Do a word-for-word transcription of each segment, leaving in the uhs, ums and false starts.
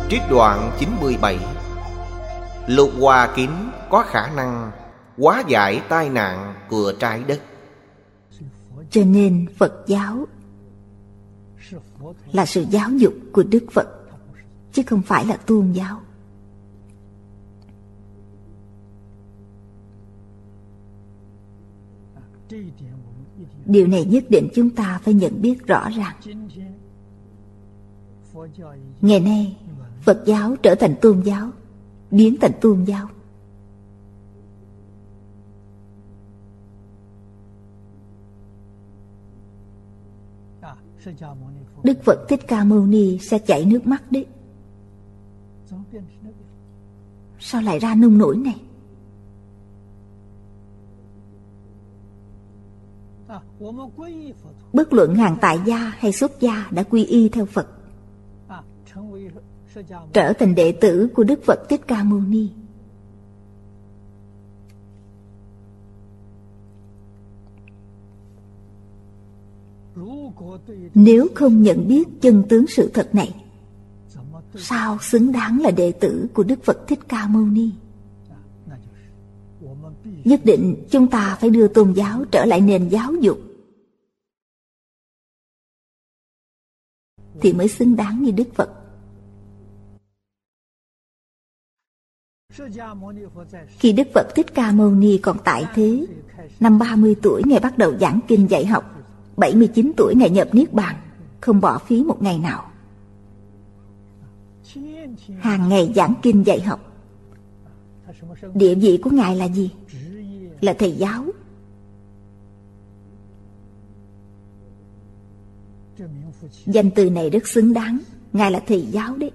Trích đoạn chín mươi bảy. Lục Hòa Kính có khả năng hóa giải tai nạn của trái đất. Cho nên Phật giáo là sự giáo dục của Đức Phật, chứ không phải là tôn giáo. Điều này nhất định chúng ta phải nhận biết rõ ràng. Ngày nay Phật giáo trở thành tôn giáo, biến thành tôn giáo. Đức Phật Thích Ca Mâu Ni sẽ chảy nước mắt đấy. Sao lại ra nông nỗi này? Bất luận hàng tại gia hay xuất gia đã quy y theo Phật, trở thành đệ tử của Đức Phật Thích Ca Mâu Ni. Nếu không nhận biết chân tướng sự thật này, sao xứng đáng là đệ tử của Đức Phật Thích Ca Mâu Ni? Nhất định chúng ta phải đưa tôn giáo trở lại nền giáo dục, thì mới xứng đáng như Đức Phật. Khi Đức Phật Thích Ca Mâu Ni còn tại thế, năm ba mươi tuổi Ngài bắt đầu giảng kinh dạy học, bảy mươi chín tuổi Ngài nhập Niết Bàn, không bỏ phí một ngày nào. Hàng ngày giảng kinh dạy học. Địa vị của Ngài là gì? Là thầy giáo. Danh từ này rất xứng đáng. Ngài là thầy giáo đấy.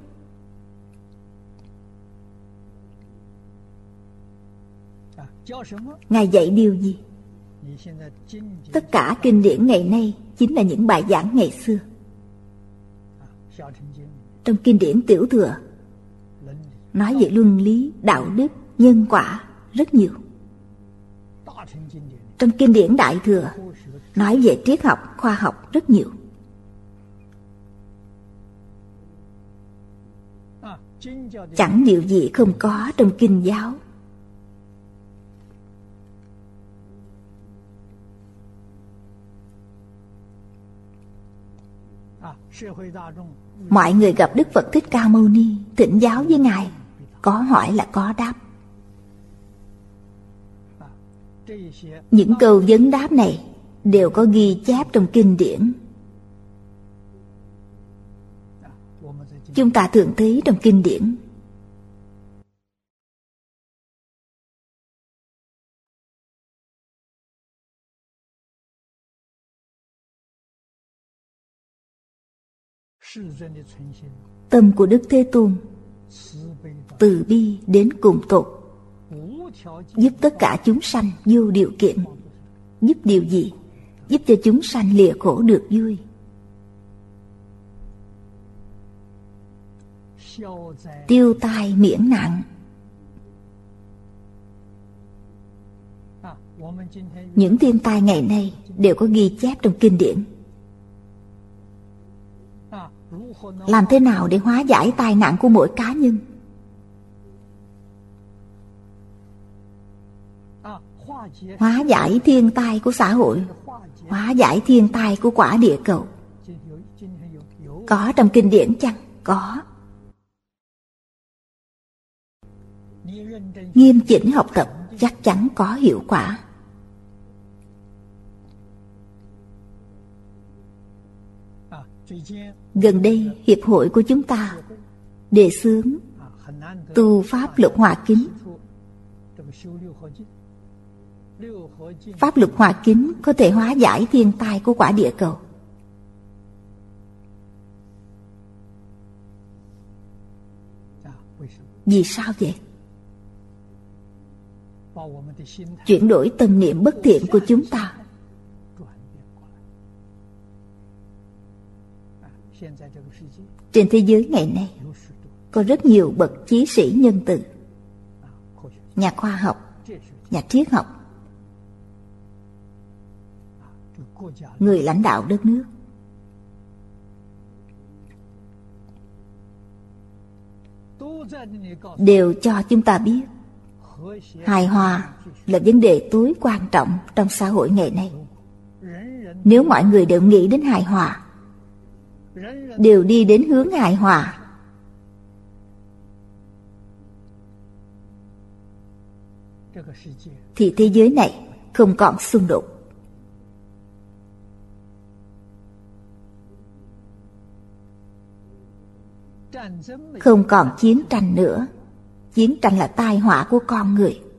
Ngài dạy điều gì? Tất cả kinh điển ngày nay chính là những bài giảng ngày xưa. Trong kinh điển Tiểu Thừa nói về luân lý, đạo đức, nhân quả rất nhiều. Trong kinh điển Đại Thừa nói về triết học, khoa học rất nhiều. Chẳng điều gì không có trong kinh giáo. Mọi người gặp Đức Phật Thích Ca Mâu Ni, thỉnh giáo với Ngài, có hỏi là có đáp. Những câu vấn đáp này đều có ghi chép trong kinh điển. Chúng ta thường thấy trong kinh điển. Tâm của Đức Thế Tôn từ bi đến cùng tột, giúp tất cả chúng sanh vô điều kiện. Giúp điều gì? Giúp cho chúng sanh lìa khổ được vui. Tiêu tai miễn nạn. Những thiên tai ngày nay đều có ghi chép trong kinh điển. Làm thế nào để hóa giải tai nạn của mỗi cá nhân? Hóa giải thiên tai của xã hội, hóa giải thiên tai của quả địa cầu. Có trong kinh điển chăng? Có. Nghiêm chỉnh học tập chắc chắn có hiệu quả. Gần đây hiệp hội của chúng ta đề xướng tu pháp Lục Hòa Kính. Pháp Lục Hòa Kính có thể hóa giải thiên tai của quả địa cầu. Vì sao vậy? Chuyển đổi tâm niệm bất thiện của chúng ta. Trên thế giới ngày nay có rất nhiều bậc chí sĩ nhân từ, nhà khoa học, nhà triết học, người lãnh đạo đất nước. đều cho chúng ta biết hài hòa là vấn đề tối quan trọng trong xã hội ngày nay. Nếu mọi người đều nghĩ đến hài hòa, đều đi đến hướng hài hòa, thì thế giới này không còn xung đột. Không còn chiến tranh nữa. Chiến tranh là tai họa của con người.